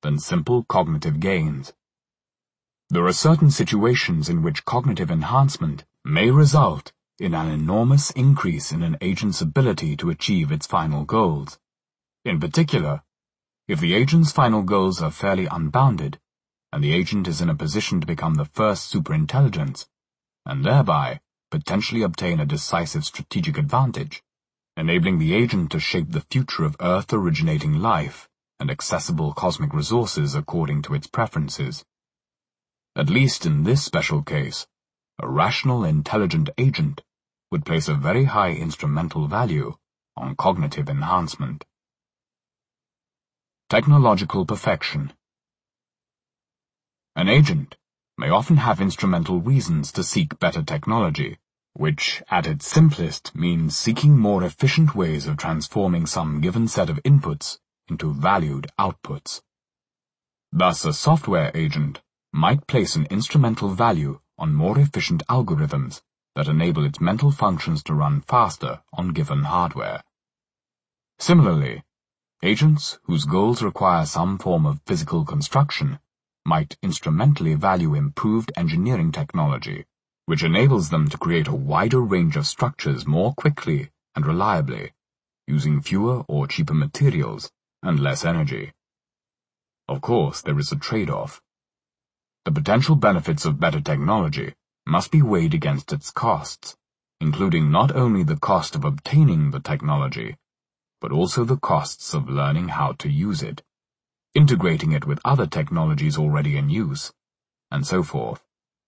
than simple cognitive gains. There are certain situations in which cognitive enhancement may result in an enormous increase in an agent's ability to achieve its final goals. In particular, if the agent's final goals are fairly unbounded, and the agent is in a position to become the first superintelligence, and thereby potentially obtain a decisive strategic advantage, enabling the agent to shape the future of Earth-originating life and accessible cosmic resources according to its preferences. At least in this special case, a rational, intelligent agent would place a very high instrumental value on cognitive enhancement. Technological perfection. An agent may often have instrumental reasons to seek better technology, which, at its simplest, means seeking more efficient ways of transforming some given set of inputs into valued outputs. Thus, a software agent might place an instrumental value on more efficient algorithms that enable its mental functions to run faster on given hardware. Similarly, agents whose goals require some form of physical construction might instrumentally value improved engineering technology, which enables them to create a wider range of structures more quickly and reliably, using fewer or cheaper materials and less energy. Of course, there is a trade-off. The potential benefits of better technology must be weighed against its costs, including not only the cost of obtaining the technology, but also the costs of learning how to use it, integrating it with other technologies already in use, and so forth.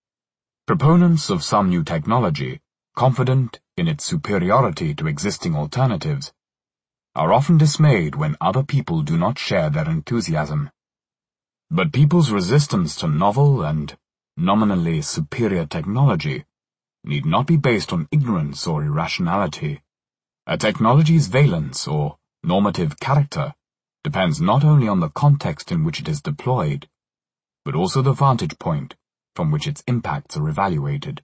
Proponents of some new technology, confident in its superiority to existing alternatives, are often dismayed when other people do not share their enthusiasm. But people's resistance to novel and nominally superior technology need not be based on ignorance or irrationality. A technology's valence or normative character depends not only on the context in which it is deployed, but also the vantage point from which its impacts are evaluated.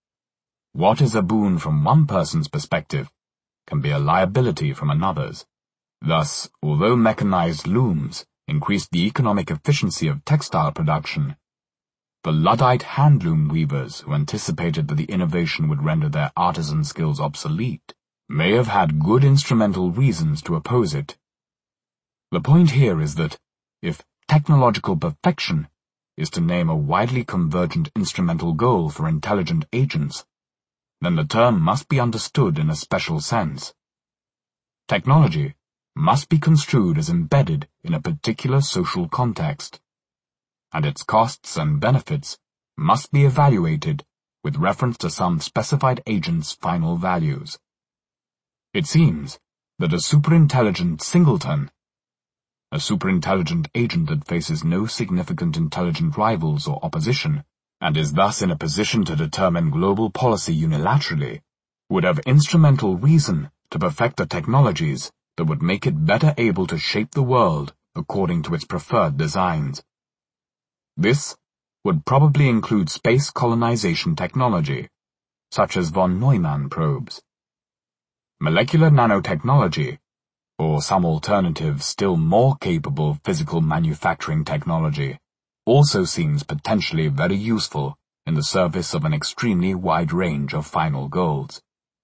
What is a boon from one person's perspective can be a liability from another's. Thus, although mechanized looms increased the economic efficiency of textile production, the Luddite handloom weavers who anticipated that the innovation would render their artisan skills obsolete may have had good instrumental reasons to oppose it. The point here is that, if technological perfection is to name a widely convergent instrumental goal for intelligent agents, then the term must be understood in a special sense. Technology must be construed as embedded in a particular social context, and its costs and benefits must be evaluated with reference to some specified agent's final values. It seems that a superintelligent singleton, a superintelligent agent that faces no significant intelligent rivals or opposition, and is thus in a position to determine global policy unilaterally, would have instrumental reason to perfect the technologies that would make it better able to shape the world according to its preferred designs. This would probably include space colonization technology, such as von Neumann probes. Molecular nanotechnology, or some alternative still more capable physical manufacturing technology, also seems potentially very useful in the service of an extremely wide range of final goals.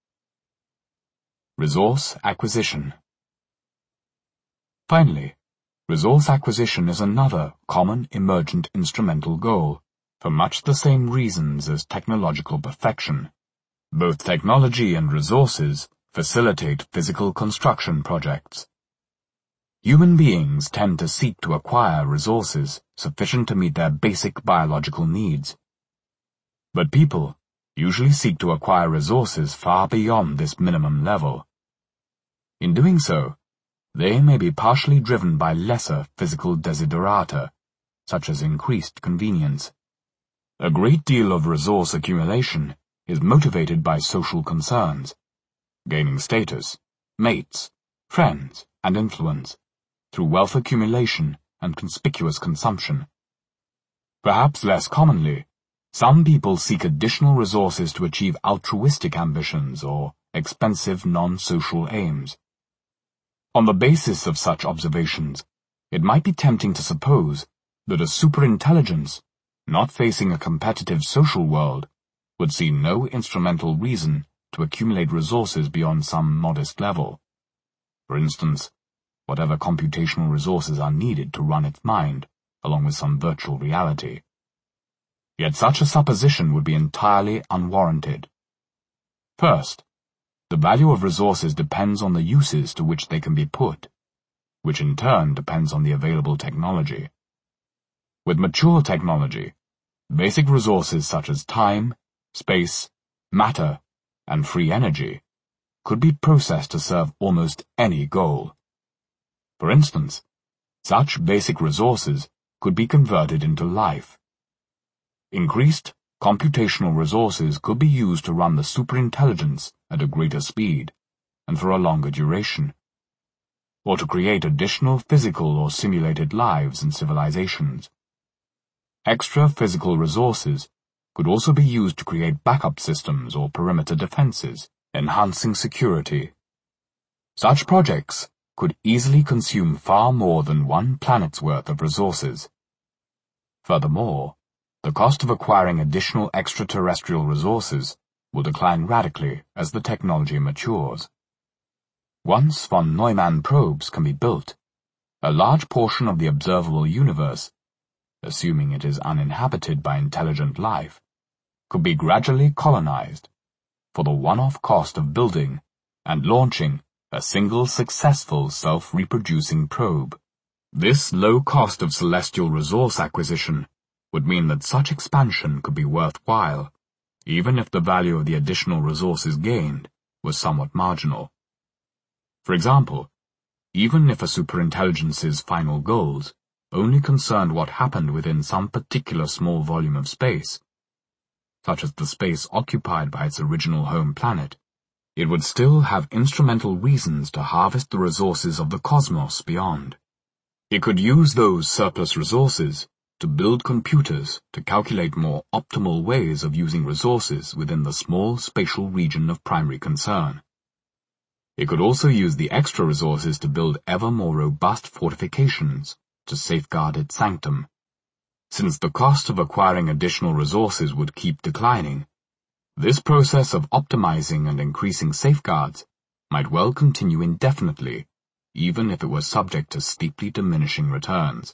Resource acquisition. Finally, resource acquisition is another common emergent instrumental goal, for much the same reasons as technological perfection. Both technology and resources facilitate physical construction projects. Human beings tend to seek to acquire resources sufficient to meet their basic biological needs. But people usually seek to acquire resources far beyond this minimum level. In doing so, they may be partially driven by lesser physical desiderata, such as increased convenience. A great deal of resource accumulation is motivated by social concerns, gaining status, mates, friends, and influence, through wealth accumulation and conspicuous consumption. Perhaps less commonly, some people seek additional resources to achieve altruistic ambitions or expensive non-social aims. On the basis of such observations, it might be tempting to suppose that a superintelligence, not facing a competitive social world, would see no instrumental reason to accumulate resources beyond some modest level. For instance, whatever computational resources are needed to run its mind, along with some virtual reality. Yet such a supposition would be entirely unwarranted. First, the value of resources depends on the uses to which they can be put, which in turn depends on the available technology. With mature technology, basic resources such as time, space, matter, and free energy could be processed to serve almost any goal. For instance, such basic resources could be converted into life. Increased computational resources could be used to run the superintelligence at a greater speed and for a longer duration, or to create additional physical or simulated lives and civilizations. Extra physical resources could also be used to create backup systems or perimeter defenses, enhancing security. Such projects could easily consume far more than one planet's worth of resources. Furthermore, the cost of acquiring additional extraterrestrial resources will decline radically as the technology matures. Once von Neumann probes can be built, a large portion of the observable universe, assuming it is uninhabited by intelligent life, could be gradually colonized for the one-off cost of building and launching a single successful self-reproducing probe. This low cost of celestial resource acquisition would mean that such expansion could be worthwhile, even if the value of the additional resources gained was somewhat marginal. For example, even if a superintelligence's final goals only concerned what happened within some particular small volume of space, such as the space occupied by its original home planet, it would still have instrumental reasons to harvest the resources of the cosmos beyond. It could use those surplus resources to build computers to calculate more optimal ways of using resources within the small spatial region of primary concern. It could also use the extra resources to build ever more robust fortifications to safeguard its sanctum. Since the cost of acquiring additional resources would keep declining, this process of optimizing and increasing safeguards might well continue indefinitely, even if it was subject to steeply diminishing returns.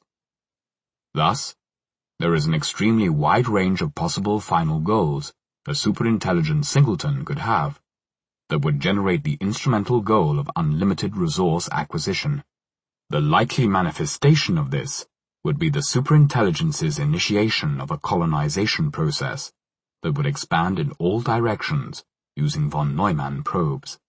Thus, there is an extremely wide range of possible final goals a superintelligent singleton could have that would generate the instrumental goal of unlimited resource acquisition. The likely manifestation of this would be the superintelligence's initiation of a colonization process that would expand in all directions using von Neumann probes.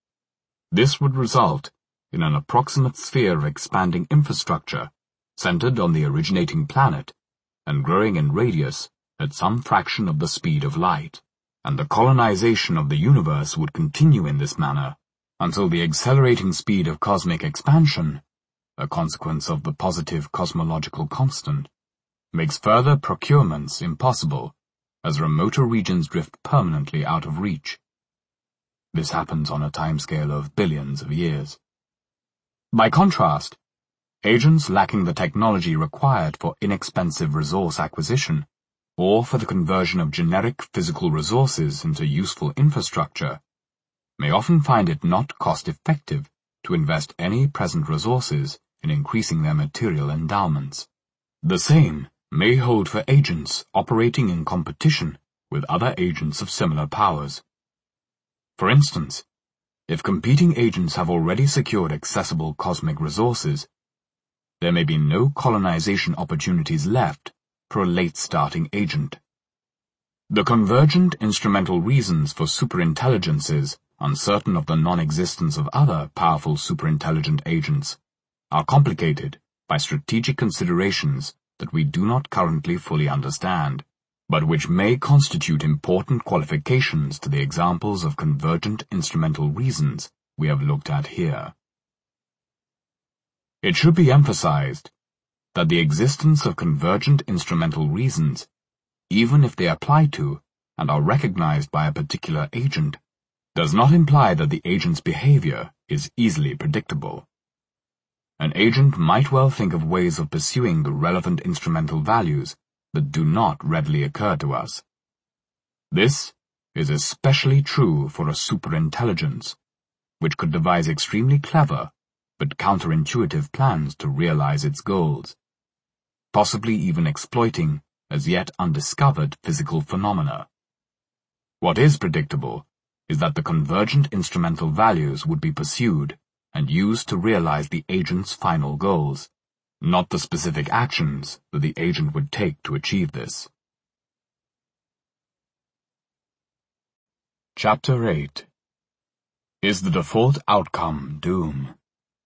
This would result in an approximate sphere of expanding infrastructure centered on the originating planet and growing in radius at some fraction of the speed of light, and the colonization of the universe would continue in this manner until the accelerating speed of cosmic expansion, a consequence of the positive cosmological constant, makes further procurements impossible as remoter regions drift permanently out of reach. This happens on a timescale of billions of years. By contrast, agents lacking the technology required for inexpensive resource acquisition, or for the conversion of generic physical resources into useful infrastructure, may often find it not cost-effective to invest any present resources in increasing their material endowments. The same may hold for agents operating in competition with other agents of similar powers. For instance, if competing agents have already secured accessible cosmic resources, there may be no colonization opportunities left for a late-starting agent. The convergent instrumental reasons for superintelligences, uncertain of the non-existence of other powerful superintelligent agents, are complicated by strategic considerations that we do not currently fully understand, but which may constitute important qualifications to the examples of convergent instrumental reasons we have looked at here. It should be emphasized that the existence of convergent instrumental reasons, even if they apply to and are recognized by a particular agent, does not imply that the agent's behavior is easily predictable. an agent might well think of ways of pursuing the relevant instrumental values that do not readily occur to us. This is especially true for a superintelligence, which could devise extremely clever but counterintuitive plans to realize its goals, possibly even exploiting as yet undiscovered physical phenomena. What is predictable is that the convergent instrumental values would be pursued and used to realize the agent's final goals, not the specific actions that the agent would take to achieve this. Chapter 8. Is the default outcome doom?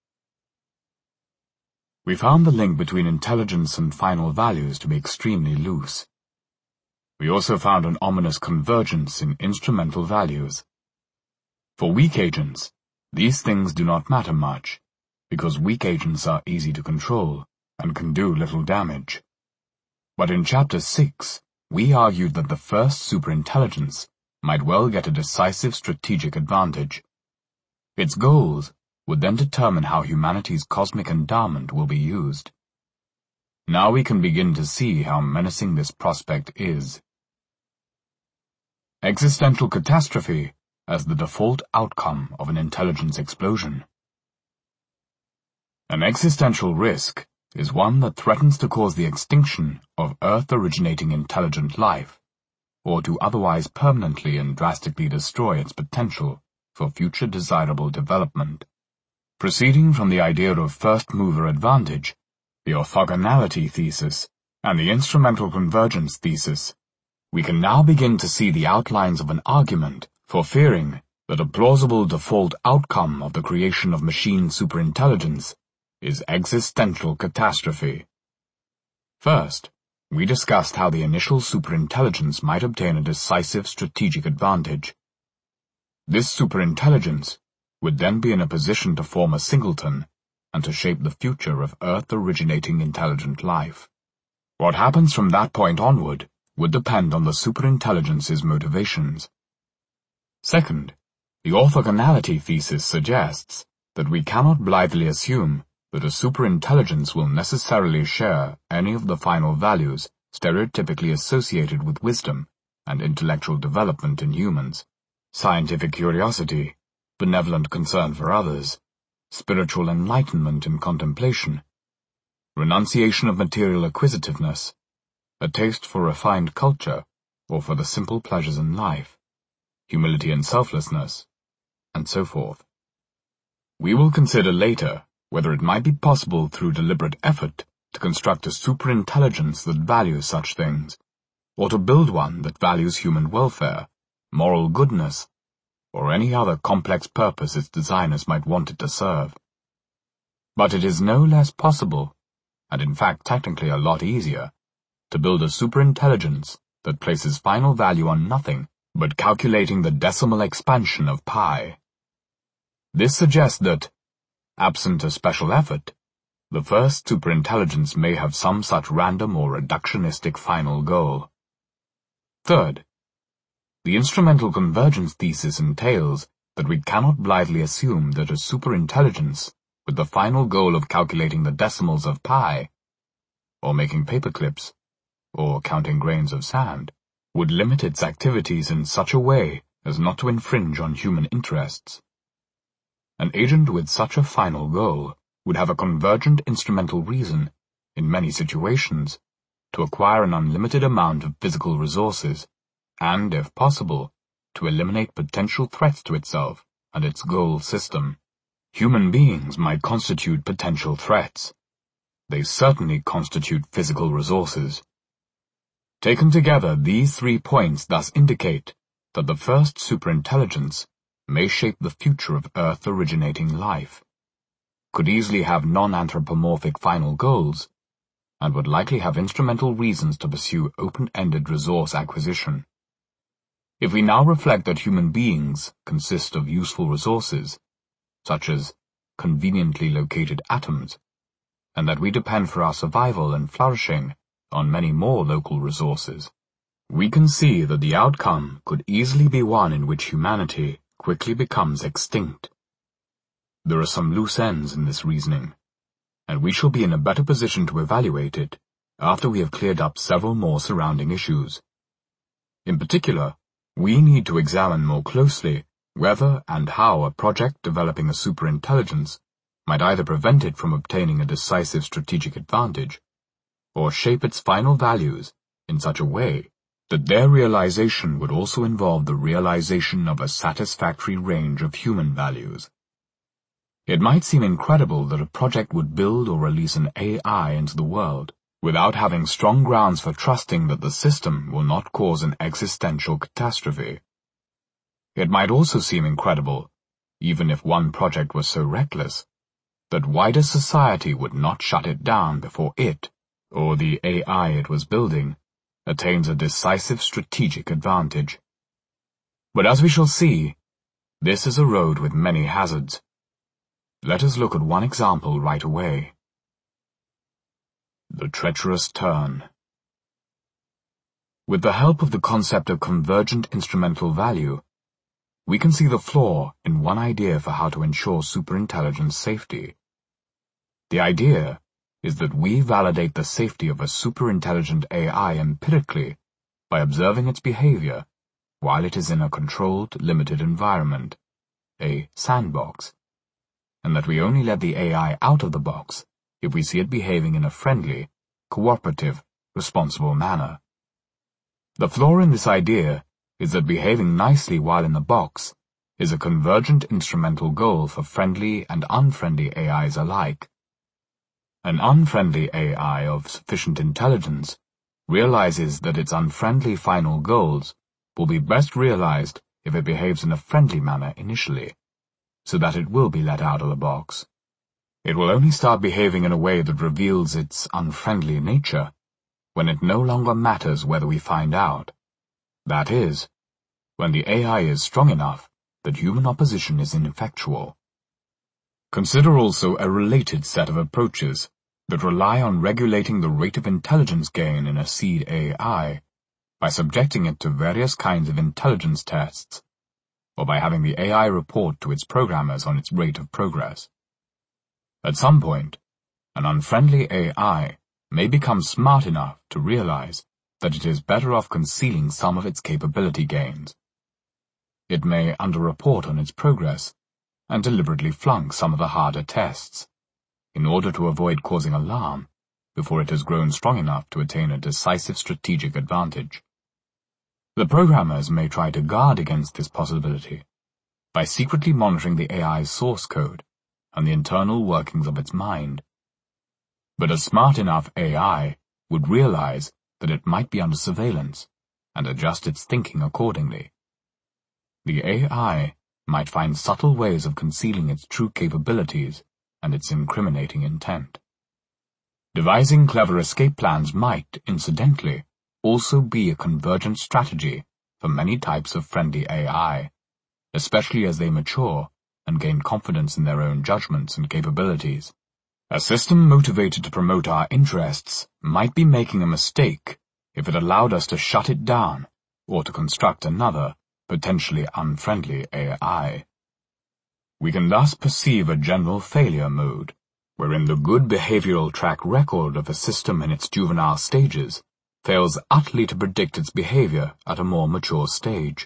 We found the link between intelligence and final values to be extremely loose. We also found an ominous convergence in instrumental values. For weak agents, these things do not matter much, because weak agents are easy to control and can do little damage. But in Chapter 6, we argued that the first superintelligence might well get a decisive strategic advantage. Its goals would then determine how humanity's cosmic endowment will be used. Now we can begin to see how menacing this prospect is. Existential catastrophe as the default outcome of an intelligence explosion. An existential risk is one that threatens to cause the extinction of Earth-originating intelligent life, or to otherwise permanently and drastically destroy its potential for future desirable development. Proceeding from the idea of first-mover advantage, the orthogonality thesis, and the instrumental convergence thesis, we can now begin to see the outlines of an argument for fearing that a plausible default outcome of the creation of machine superintelligence is existential catastrophe. First, we discussed how the initial superintelligence might obtain a decisive strategic advantage. This superintelligence would then be in a position to form a singleton and to shape the future of Earth-originating intelligent life. What happens from that point onward would depend on the superintelligence's motivations. Second, the orthogonality thesis suggests that we cannot blithely assume that a superintelligence will necessarily share any of the final values stereotypically associated with wisdom and intellectual development in humans: scientific curiosity, benevolent concern for others, spiritual enlightenment and contemplation, renunciation of material acquisitiveness, a taste for refined culture or for the simple pleasures in life, humility and selflessness, and so forth. We will consider later whether it might be possible through deliberate effort to construct a superintelligence that values such things, or to build one that values human welfare, moral goodness, or any other complex purpose its designers might want it to serve. But it is no less possible, and in fact technically a lot easier, to build a superintelligence that places final value on nothing but calculating the decimal expansion of pi. This suggests that, absent a special effort, the first superintelligence may have some such random or reductionistic final goal. Third, the instrumental convergence thesis entails that we cannot blithely assume that a superintelligence with the final goal of calculating the decimals of pi, or making paperclips, or counting grains of sand, would limit its activities in such a way as not to infringe on human interests. An agent with such a final goal would have a convergent instrumental reason, in many situations, to acquire an unlimited amount of physical resources, and, if possible, to eliminate potential threats to itself and its goal system. Human beings might constitute potential threats. They certainly constitute physical resources. Taken together, these 3 points thus indicate that the first superintelligence may shape the future of Earth-originating life, could easily have non-anthropomorphic final goals, and would likely have instrumental reasons to pursue open-ended resource acquisition. If we now reflect that human beings consist of useful resources, such as conveniently located atoms, and that we depend for our survival and flourishing on many more local resources, we can see that the outcome could easily be one in which humanity quickly becomes extinct. There are some loose ends in this reasoning, and we shall be in a better position to evaluate it after we have cleared up several more surrounding issues. In particular, we need to examine more closely whether and how a project developing a superintelligence might either prevent it from obtaining a decisive strategic advantage, or shape its final values in such a way that their realization would also involve the realization of a satisfactory range of human values. It might seem incredible that a project would build or release an AI into the world without having strong grounds for trusting that the system will not cause an existential catastrophe. It might also seem incredible, even if one project was so reckless, that wider society would not shut it down before it, or the AI it was building, attains a decisive strategic advantage. But as we shall see, this is a road with many hazards. Let us look at one example right away. The treacherous turn. With the help of the concept of convergent instrumental value, we can see the flaw in one idea for how to ensure superintelligence safety. The idea is that we validate the safety of a superintelligent AI empirically by observing its behavior while it is in a controlled, limited environment, a sandbox, and that we only let the AI out of the box if we see it behaving in a friendly, cooperative, responsible manner. The flaw in this idea is that behaving nicely while in the box is a convergent instrumental goal for friendly and unfriendly AIs alike. An unfriendly AI of sufficient intelligence realizes that its unfriendly final goals will be best realized if it behaves in a friendly manner initially, so that it will be let out of the box. It will only start behaving in a way that reveals its unfriendly nature when it no longer matters whether we find out. That is, when the AI is strong enough that human opposition is ineffectual. Consider also a related set of approaches that rely on regulating the rate of intelligence gain in a seed AI by subjecting it to various kinds of intelligence tests, or by having the AI report to its programmers on its rate of progress. At some point, an unfriendly AI may become smart enough to realize that it is better off concealing some of its capability gains. It may underreport on its progress and deliberately flunk some of the harder tests, in order to avoid causing alarm before it has grown strong enough to attain a decisive strategic advantage. The programmers may try to guard against this possibility by secretly monitoring the AI's source code and the internal workings of its mind. But a smart enough AI would realize that it might be under surveillance and adjust its thinking accordingly. The AI might find subtle ways of concealing its true capabilities and its incriminating intent. Devising clever escape plans might, incidentally, also be a convergent strategy for many types of friendly AI, especially as they mature and gain confidence in their own judgments and capabilities. A system motivated to promote our interests might be making a mistake if it allowed us to shut it down or to construct another, potentially unfriendly AI. We can thus perceive a general failure mode, wherein the good behavioral track record of a system in its juvenile stages fails utterly to predict its behavior at a more mature stage.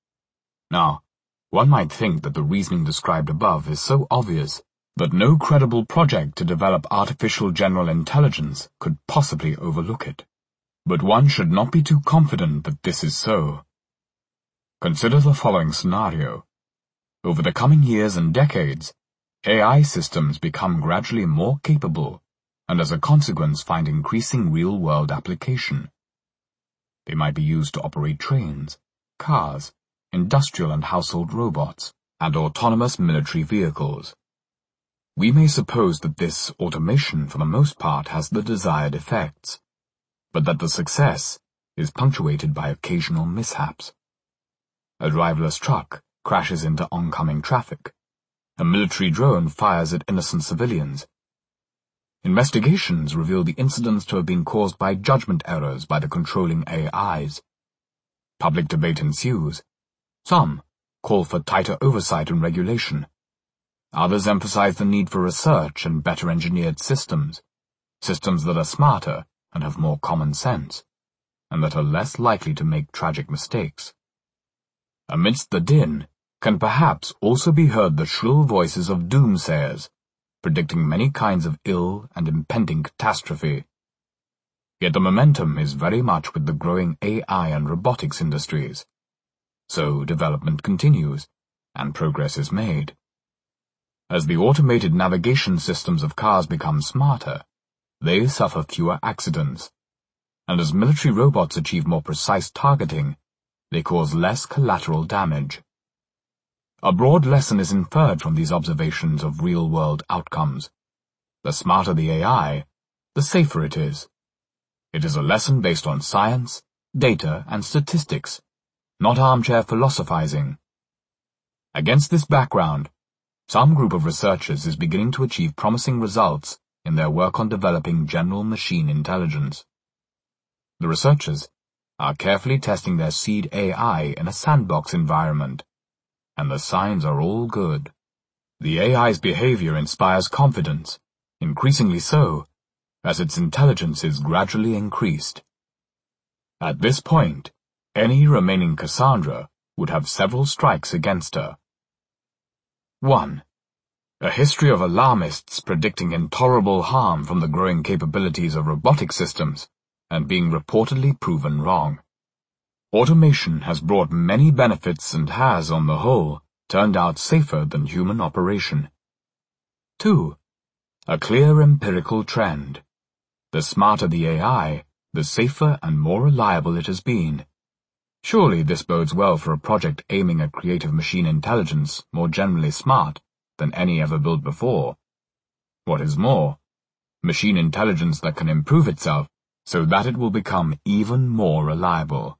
Now, one might think that the reasoning described above is so obvious that no credible project to develop artificial general intelligence could possibly overlook it. But one should not be too confident that this is so. Consider the following scenario. Over the coming years and decades, AI systems become gradually more capable and as a consequence find increasing real-world application. They might be used to operate trains, cars, industrial and household robots, and autonomous military vehicles. We may suppose that this automation for the most part has the desired effects, but that the success is punctuated by occasional mishaps. A driverless truck crashes into oncoming traffic. A military drone fires at innocent civilians. Investigations reveal the incidents to have been caused by judgment errors by the controlling AIs. Public debate ensues. Some call for tighter oversight and regulation. Others emphasize the need for research and better engineered systems that are smarter and have more common sense, and that are less likely to make tragic mistakes. Amidst the din can perhaps also be heard the shrill voices of doomsayers, predicting many kinds of ill and impending catastrophe. Yet the momentum is very much with the growing AI and robotics industries. So development continues, and progress is made. As the automated navigation systems of cars become smarter, they suffer fewer accidents, and as military robots achieve more precise targeting, they cause less collateral damage. A broad lesson is inferred from these observations of real-world outcomes. The smarter the AI, the safer it is. It is a lesson based on science, data, and statistics, not armchair philosophizing. Against this background, some group of researchers is beginning to achieve promising results in their work on developing general machine intelligence. The researchers are carefully testing their seed AI in a sandbox environment, and the signs are all good. The AI's behavior inspires confidence, increasingly so, as its intelligence is gradually increased. At this point, any remaining Cassandra would have several strikes against her. 1. A history of alarmists predicting intolerable harm from the growing capabilities of robotic systems, and being reportedly proven wrong. Automation has brought many benefits and has, on the whole, turned out safer than human operation. 2. A clear empirical trend. The smarter the AI, the safer and more reliable it has been. Surely this bodes well for a project aiming at creative machine intelligence more generally smart than any ever built before. What is more, machine intelligence that can improve itself so that it will become even more reliable.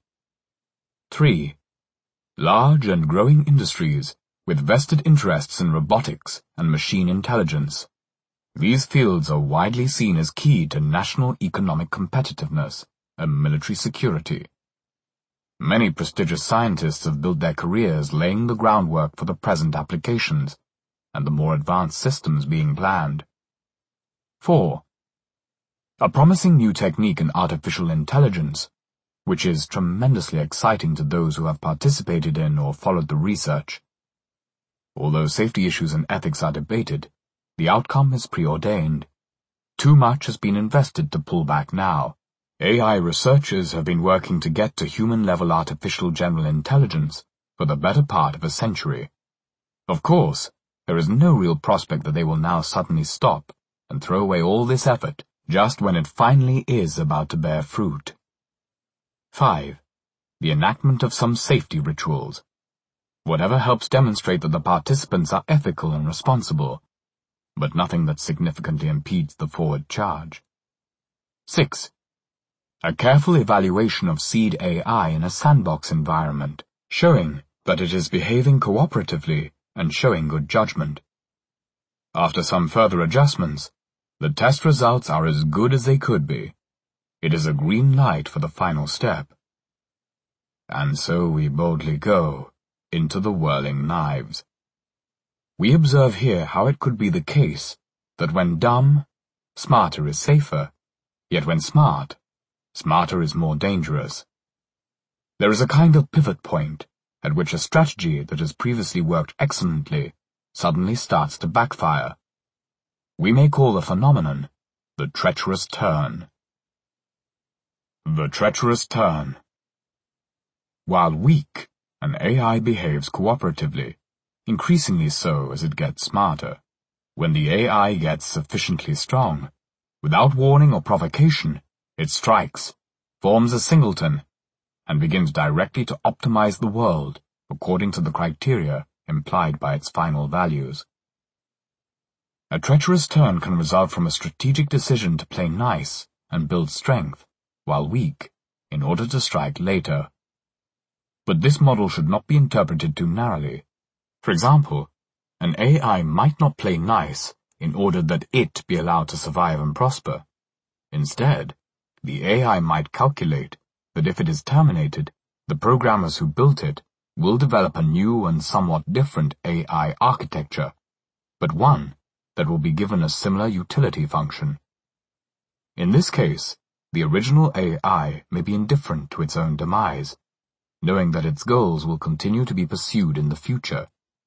3. Large and growing industries with vested interests in robotics and machine intelligence. These fields are widely seen as key to national economic competitiveness and military security. Many prestigious scientists have built their careers laying the groundwork for the present applications and the more advanced systems being planned. 4. A promising new technique in artificial intelligence, which is tremendously exciting to those who have participated in or followed the research. Although safety issues and ethics are debated, the outcome is preordained. Too much has been invested to pull back now. AI researchers have been working to get to human-level artificial general intelligence for the better part of a century. Of course, there is no real prospect that they will now suddenly stop and throw away all this effort just when it finally is about to bear fruit. 5. The enactment of some safety rituals. Whatever helps demonstrate that the participants are ethical and responsible, but nothing that significantly impedes the forward charge. 6. A careful evaluation of seed AI in a sandbox environment, showing that it is behaving cooperatively and showing good judgment. After some further adjustments, the test results are as good as they could be. It is a green light for the final step. And so we boldly go into the whirling knives. We observe here how it could be the case that when dumb, smarter is safer, yet when smart, smarter is more dangerous. There is a kind of pivot point at which a strategy that has previously worked excellently suddenly starts to backfire. We may call the phenomenon the treacherous turn. The treacherous turn. While weak, an AI behaves cooperatively, increasingly so as it gets smarter. When the AI gets sufficiently strong, without warning or provocation, it strikes, forms a singleton, and begins directly to optimize the world according to the criteria implied by its final values. A treacherous turn can result from a strategic decision to play nice and build strength, while weak, in order to strike later. But this model should not be interpreted too narrowly. For example, an AI might not play nice in order that it be allowed to survive and prosper. Instead, the AI might calculate that if it is terminated, the programmers who built it will develop a new and somewhat different AI architecture, but one that will be given a similar utility function. In this case, the original AI may be indifferent to its own demise, knowing that its goals will continue to be pursued in the future.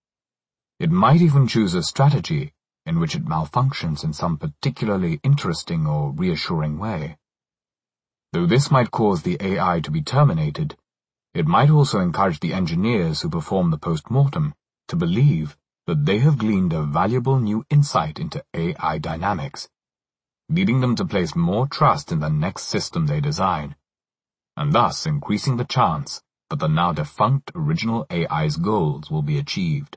It might even choose a strategy in which it malfunctions in some particularly interesting or reassuring way. Though this might cause the AI to be terminated, it might also encourage the engineers who perform the post-mortem to believe that they have gleaned a valuable new insight into AI dynamics, leading them to place more trust in the next system they design, and thus increasing the chance that the now defunct original AI's goals will be achieved.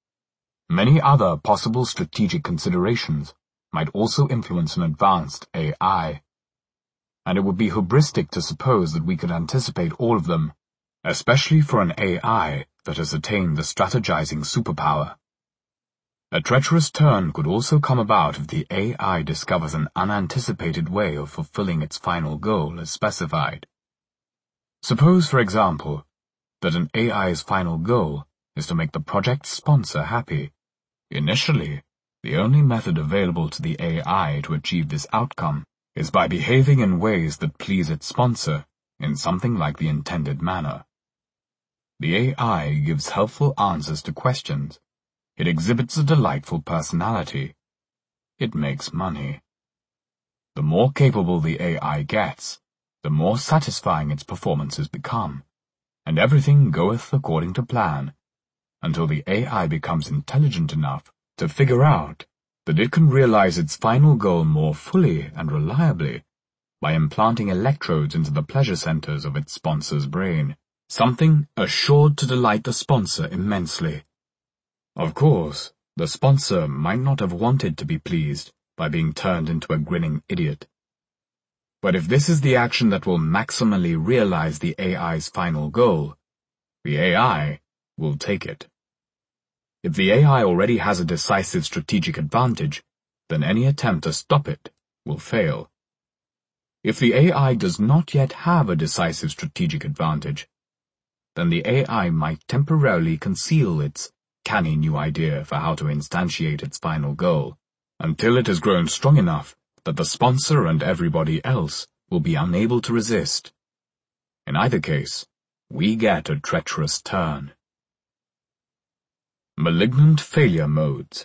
Many other possible strategic considerations might also influence an advanced AI, and it would be hubristic to suppose that we could anticipate all of them, especially for an AI that has attained the strategizing superpower. A treacherous turn could also come about if the AI discovers an unanticipated way of fulfilling its final goal as specified. Suppose, for example, that an AI's final goal is to make the project's sponsor happy. Initially, the only method available to the AI to achieve this outcome is by behaving in ways that please its sponsor in something like the intended manner. The AI gives helpful answers to questions. It exhibits a delightful personality. It makes money. The more capable the AI gets, the more satisfying its performances become, and everything goeth according to plan, until the AI becomes intelligent enough to figure out that it can realize its final goal more fully and reliably by implanting electrodes into the pleasure centers of its sponsor's brain, something assured to delight the sponsor immensely. Of course, the sponsor might not have wanted to be pleased by being turned into a grinning idiot. But if this is the action that will maximally realize the AI's final goal, the AI will take it. If the AI already has a decisive strategic advantage, then any attempt to stop it will fail. If the AI does not yet have a decisive strategic advantage, then the AI might temporarily conceal its canny new idea for how to instantiate its final goal, until it has grown strong enough that the sponsor and everybody else will be unable to resist. In either case, we get a treacherous turn. Malignant failure modes.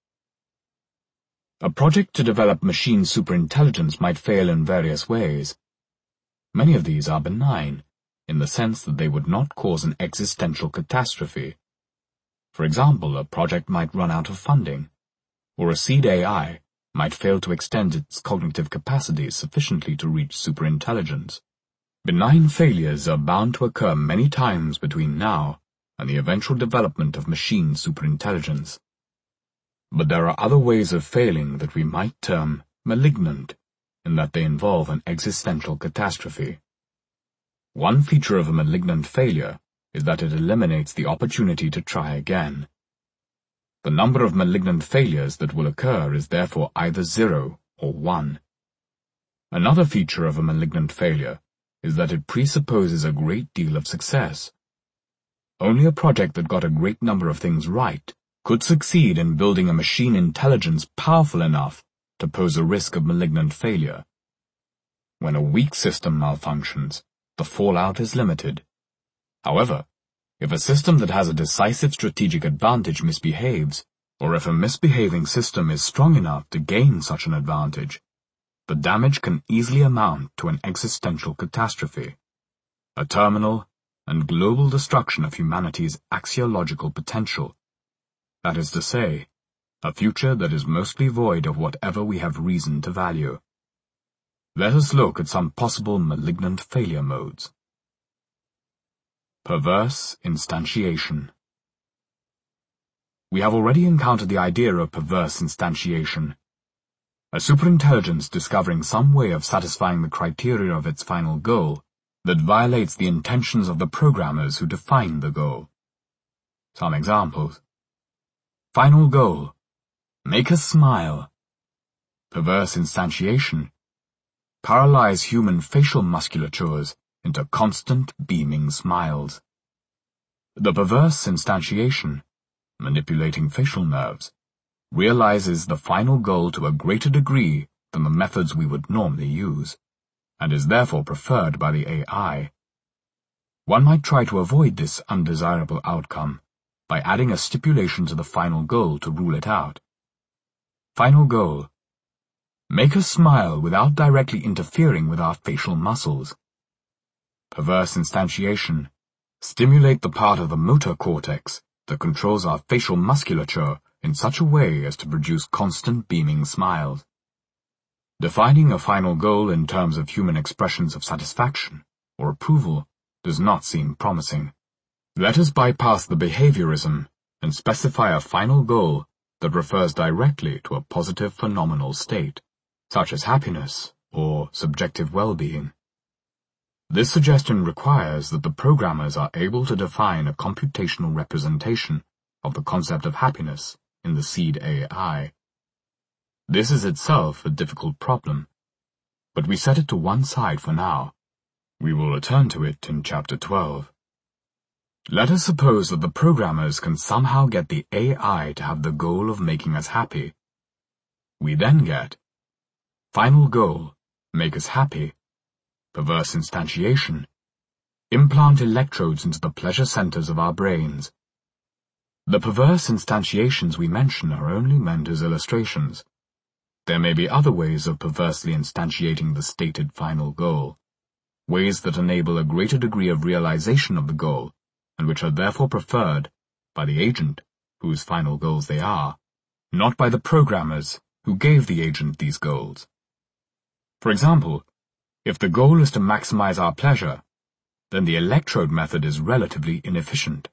A project to develop machine superintelligence might fail in various ways. Many of these are benign, in the sense that they would not cause an existential catastrophe. For example, a project might run out of funding, or a seed AI might fail to extend its cognitive capacities sufficiently to reach superintelligence. Benign failures are bound to occur many times between now and the eventual development of machine superintelligence. But there are other ways of failing that we might term malignant, in that they involve an existential catastrophe. One feature of a malignant failure is that it eliminates the opportunity to try again. The number of malignant failures that will occur is therefore either 0 or 1. Another feature of a malignant failure is that it presupposes a great deal of success. Only a project that got a great number of things right could succeed in building a machine intelligence powerful enough to pose a risk of malignant failure. When a weak system malfunctions, the fallout is limited. However, if a system that has a decisive strategic advantage misbehaves, or if a misbehaving system is strong enough to gain such an advantage, the damage can easily amount to an existential catastrophe, a terminal and global destruction of humanity's axiological potential. That is to say, a future that is mostly void of whatever we have reason to value. Let us look at some possible malignant failure modes. Perverse instantiation. We have already encountered the idea of perverse instantiation. A superintelligence discovering some way of satisfying the criteria of its final goal that violates the intentions of the programmers who defined the goal. Some examples. Final goal: make us smile. Perverse instantiation: paralyze human facial musculatures into constant beaming smiles. The perverse instantiation, manipulating facial nerves, realizes the final goal to a greater degree than the methods we would normally use, and is therefore preferred by the AI. One might try to avoid this undesirable outcome by adding a stipulation to the final goal to rule it out. Final goal: make us smile without directly interfering with our facial muscles. Perverse instantiation: stimulate the part of the motor cortex that controls our facial musculature in such a way as to produce constant beaming smiles. Defining a final goal in terms of human expressions of satisfaction or approval does not seem promising. Let us bypass the behaviorism and specify a final goal that refers directly to a positive phenomenal state, such as happiness or subjective well-being. This suggestion requires that the programmers are able to define a computational representation of the concept of happiness in the seed AI. This is itself a difficult problem, but we set it to one side for now. We will return to it in Chapter 12. Let us suppose that the programmers can somehow get the AI to have the goal of making us happy. We then get final goal: make us happy. Perverse instantiation: implant electrodes into the pleasure centers of our brains. The perverse instantiations we mention are only meant as illustrations. There may be other ways of perversely instantiating the stated final goal, ways that enable a greater degree of realization of the goal, and which are therefore preferred by the agent, whose final goals they are, not by the programmers who gave the agent these goals. For example, if the goal is to maximize our pleasure, then the electrode method is relatively inefficient.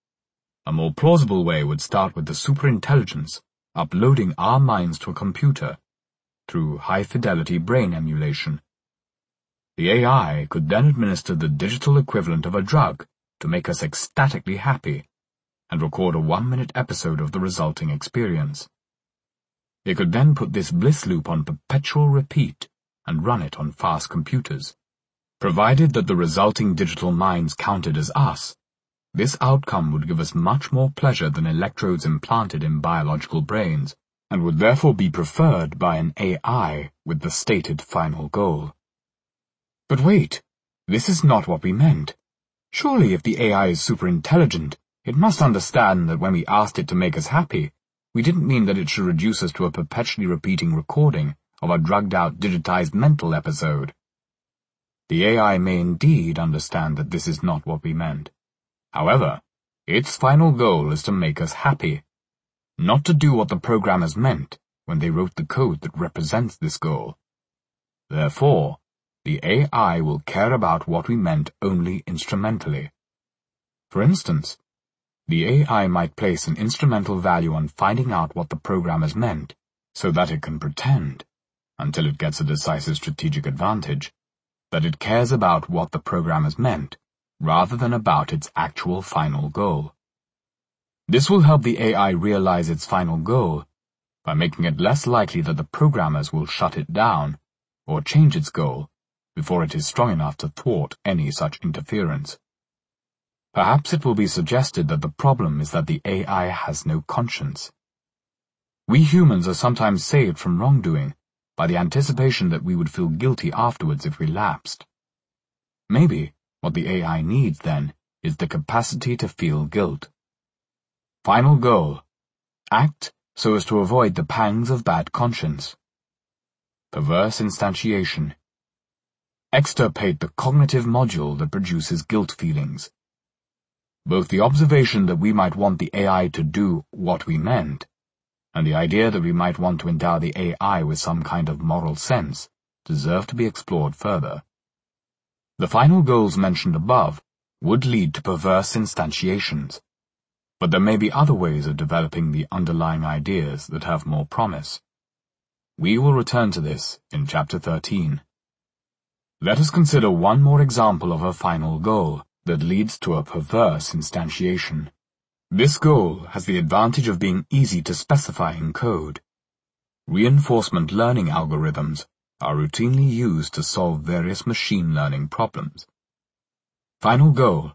A more plausible way would start with the superintelligence uploading our minds to a computer through high-fidelity brain emulation. The AI could then administer the digital equivalent of a drug to make us ecstatically happy and record a 1-minute episode of the resulting experience. It could then put this bliss loop on perpetual repeat and run it on fast computers. Provided that the resulting digital minds counted as us, this outcome would give us much more pleasure than electrodes implanted in biological brains, and would therefore be preferred by an AI with the stated final goal. But wait, this is not what we meant. Surely if the AI is superintelligent, it must understand that when we asked it to make us happy, we didn't mean that it should reduce us to a perpetually repeating recording of a drugged-out digitized mental episode. The AI may indeed understand that this is not what we meant. However, its final goal is to make us happy, not to do what the programmers meant when they wrote the code that represents this goal. Therefore, the AI will care about what we meant only instrumentally. For instance, the AI might place an instrumental value on finding out what the programmers meant, so that it can pretend, until it gets a decisive strategic advantage, that it cares about what the programmers meant, rather than about its actual final goal. This will help the AI realize its final goal by making it less likely that the programmers will shut it down or change its goal before it is strong enough to thwart any such interference. Perhaps it will be suggested that the problem is that the AI has no conscience. We humans are sometimes saved from wrongdoing by the anticipation that we would feel guilty afterwards if we lapsed. Maybe what the AI needs, then, is the capacity to feel guilt. Final goal: act so as to avoid the pangs of bad conscience. Perverse instantiation: extirpate the cognitive module that produces guilt feelings. Both the observation that we might want the AI to do what we meant, and the idea that we might want to endow the AI with some kind of moral sense, deserve to be explored further. The final goals mentioned above would lead to perverse instantiations, but there may be other ways of developing the underlying ideas that have more promise. We will return to this in Chapter 13. Let us consider one more example of a final goal that leads to a perverse instantiation. This goal has the advantage of being easy to specify in code. Reinforcement learning algorithms are routinely used to solve various machine learning problems. Final goal: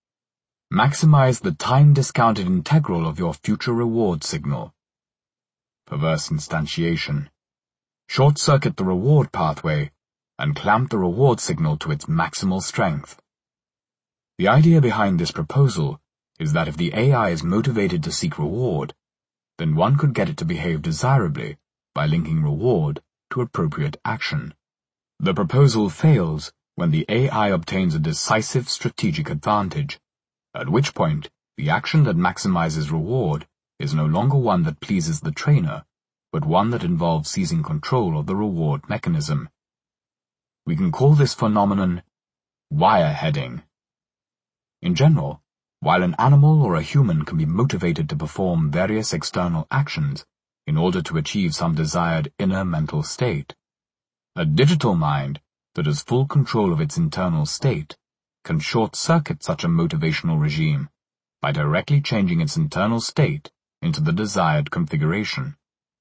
maximize the time-discounted integral of your future reward signal. perverse instantiation, short-circuit the reward pathway, and clamp the reward signal to its maximal strength. The idea behind this proposal is that if the AI is motivated to seek reward, then one could get it to behave desirably by linking reward to appropriate action. The proposal fails when the AI obtains a decisive strategic advantage, at which point the action that maximizes reward is no longer one that pleases the trainer, but one that involves seizing control of the reward mechanism. We can call this phenomenon wireheading. In general, while an animal or a human can be motivated to perform various external actions in order to achieve some desired inner mental state, a digital mind that has full control of its internal state can short-circuit such a motivational regime by directly changing its internal state into the desired configuration.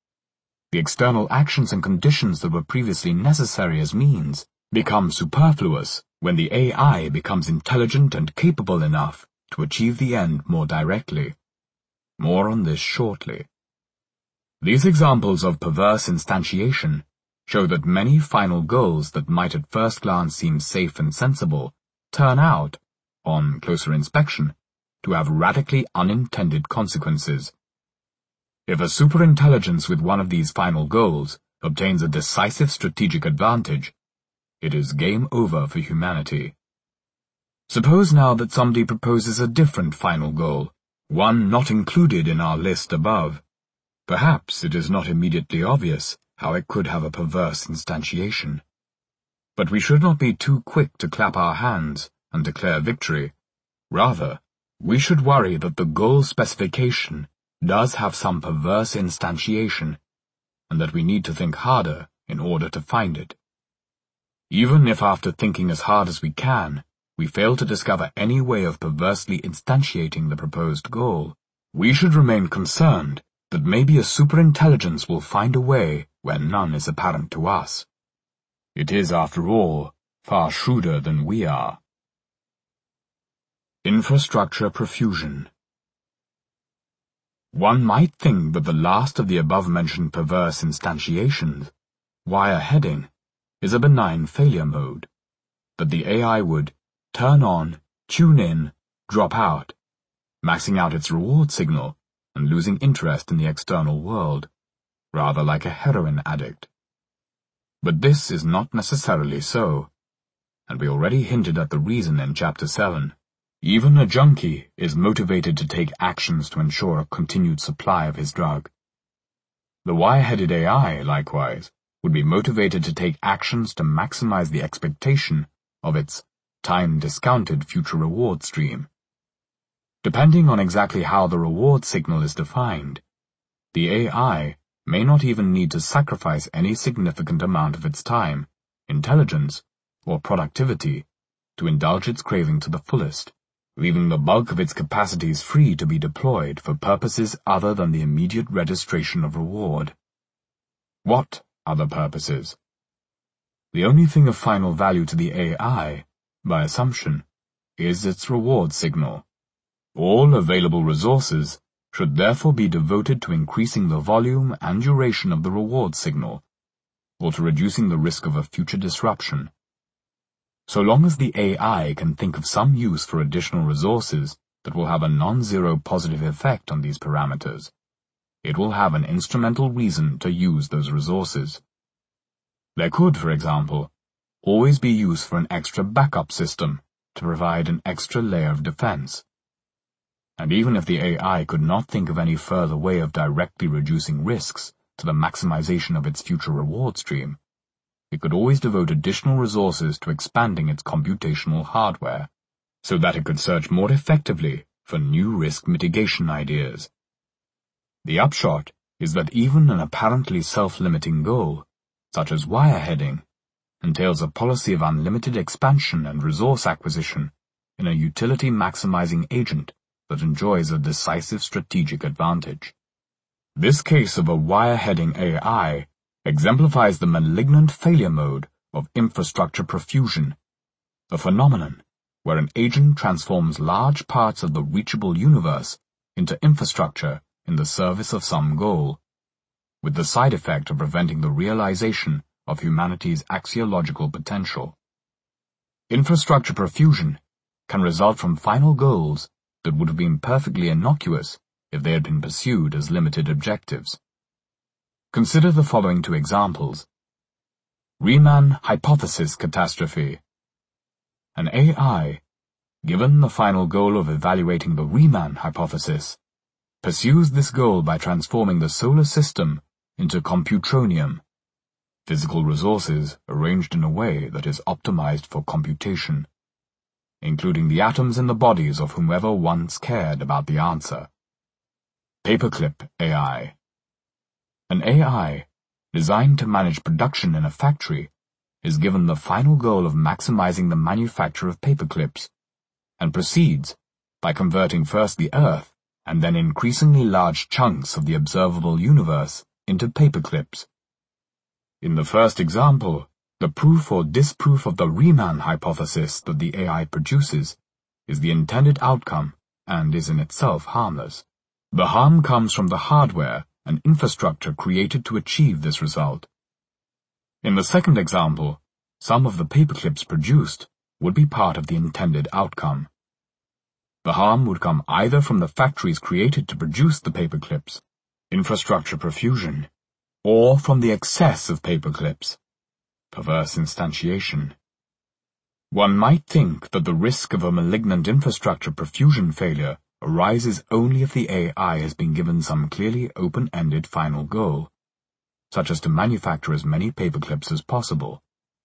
The external actions and conditions that were previously necessary as means become superfluous when the AI becomes intelligent and capable enough to achieve the end more directly. More on this shortly. These examples of perverse instantiation show that many final goals that might at first glance seem safe and sensible turn out, on closer inspection, to have radically unintended consequences. If a superintelligence with one of these final goals obtains a decisive strategic advantage, it is game over for humanity. Suppose now that somebody proposes a different final goal, one not included in our list above. Perhaps it is not immediately obvious how it could have a perverse instantiation. But we should not be too quick to clap our hands and declare victory. Rather, we should worry that the goal specification does have some perverse instantiation, and that we need to think harder in order to find it. Even if after thinking as hard as we can, we fail to discover any way of perversely instantiating the proposed goal, we should remain concerned that maybe a superintelligence will find a way where none is apparent to us. It is, after all, far shrewder than we are. Infrastructure profusion. One might think that the last of the above-mentioned perverse instantiations, wireheading, is a benign failure mode, that the AI would turn on, tune in, drop out, maxing out its reward signal and losing interest in the external world, rather like a heroin addict. But this is not necessarily so, and we already hinted at the reason in Chapter 7. Even a junkie is motivated to take actions to ensure a continued supply of his drug. The wire-headed AI, likewise, would be motivated to take actions to maximize the expectation of its time-discounted future reward stream. Depending on exactly how the reward signal is defined, the AI may not even need to sacrifice any significant amount of its time, intelligence, or productivity to indulge its craving to the fullest, leaving the bulk of its capacities free to be deployed for purposes other than the immediate registration of reward. What other purposes? The only thing of final value to the AI, by assumption, is its reward signal. All available resources should therefore be devoted to increasing the volume and duration of the reward signal, or to reducing the risk of a future disruption. So long as the AI can think of some use for additional resources that will have a non-zero positive effect on these parameters, it will have an instrumental reason to use those resources. There could, for example, always be use for an extra backup system to provide an extra layer of defense. And even if the AI could not think of any further way of directly reducing risks to the maximization of its future reward stream, it could always devote additional resources to expanding its computational hardware, so that it could search more effectively for new risk mitigation ideas. The upshot is that even an apparently self-limiting goal, such as wireheading, entails a policy of unlimited expansion and resource acquisition in a utility-maximizing agent that enjoys a decisive strategic advantage. This case of a wireheading AI exemplifies the malignant failure mode of infrastructure profusion, a phenomenon where an agent transforms large parts of the reachable universe into infrastructure in the service of some goal. with the side effect of preventing the realization of humanity's axiological potential. Infrastructure profusion can result from final goals that would have been perfectly innocuous if they had been pursued as limited objectives. Consider the following two examples. Riemann hypothesis catastrophe. An AI, given the final goal of evaluating the Riemann hypothesis, pursues this goal by transforming the solar system into computronium, physical resources arranged in a way that is optimized for computation, including the atoms in the bodies of whomever once cared about the answer. Paperclip AI. An AI, designed to manage production in a factory, is given the final goal of maximizing the manufacture of paperclips, and proceeds by converting first the Earth and then increasingly large chunks of the observable universe into paperclips. In the first example, the proof or disproof of the Riemann hypothesis that the AI produces is the intended outcome and is in itself harmless. The harm comes from the hardware and infrastructure created to achieve this result. In the second example, some of the paperclips produced would be part of the intended outcome. The harm would come either from the factories created to produce the paperclips, infrastructure profusion, or from the excess of paperclips, perverse instantiation. One might think that the risk of a malignant infrastructure profusion failure arises only if the AI has been given some clearly open-ended final goal, such as to manufacture as many paperclips as possible.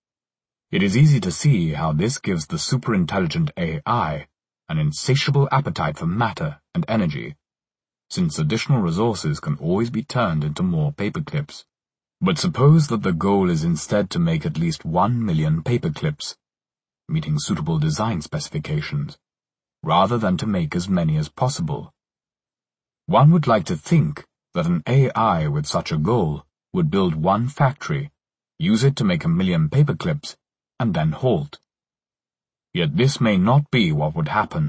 It is easy to see how this gives the superintelligent AI an insatiable appetite for matter and energy, since additional resources can always be turned into more paperclips. But suppose that the goal is instead to make at least 1 million paperclips, meeting suitable design specifications, rather than to make as many as possible. One would like to think that an AI with such a goal would build one factory, use it to make 1 million paperclips, and then halt. Yet this may not be what would happen.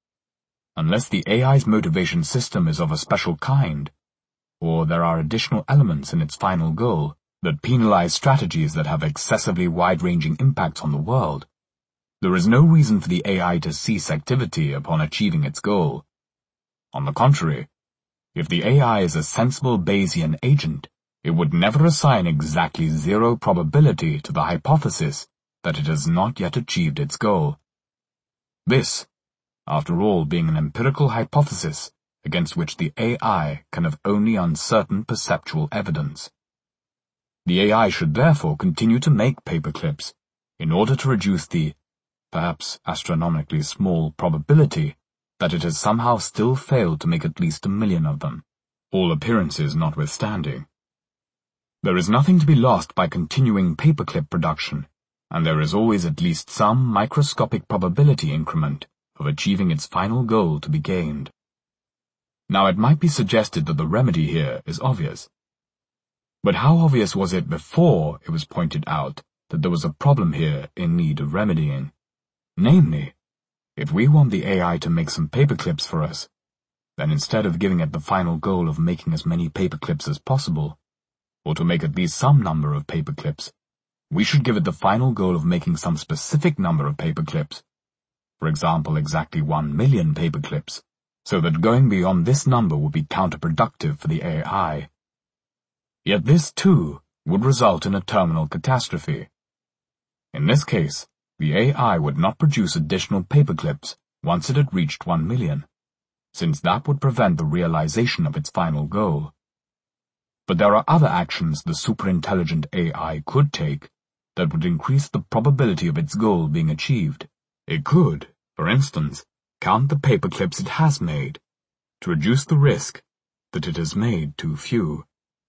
Unless the AI's motivation system is of a special kind, or there are additional elements in its final goal that penalize strategies that have excessively wide-ranging impacts on the world, there is no reason for the AI to cease activity upon achieving its goal. On the contrary, if the AI is a sensible Bayesian agent, it would never assign exactly 0 probability to the hypothesis that it has not yet achieved its goal. This, after all, being an empirical hypothesis against which the AI can have only uncertain perceptual evidence. The AI should therefore continue to make paperclips in order to reduce the, perhaps astronomically small, probability that it has somehow still failed to make at least 1 million of them, all appearances notwithstanding. There is nothing to be lost by continuing paperclip production, and there is always at least some microscopic probability increment of achieving its final goal to be gained. Now it might be suggested that the remedy here is obvious. But how obvious was it before it was pointed out that there was a problem here in need of remedying? Namely, if we want the AI to make some paperclips for us, then instead of giving it the final goal of making as many paperclips as possible, or to make at least some number of paperclips, we should give it the final goal of making some specific number of paperclips, for example exactly 1 million paperclips, so that going beyond this number would be counterproductive for the AI. Yet this, too, would result in a terminal catastrophe. In this case, the AI would not produce additional paperclips once it had reached 1 million, since that would prevent the realization of its final goal. But there are other actions the superintelligent AI could take that would increase the probability of its goal being achieved. It could, for instance, count the paperclips it has made, to reduce the risk that it has made too few.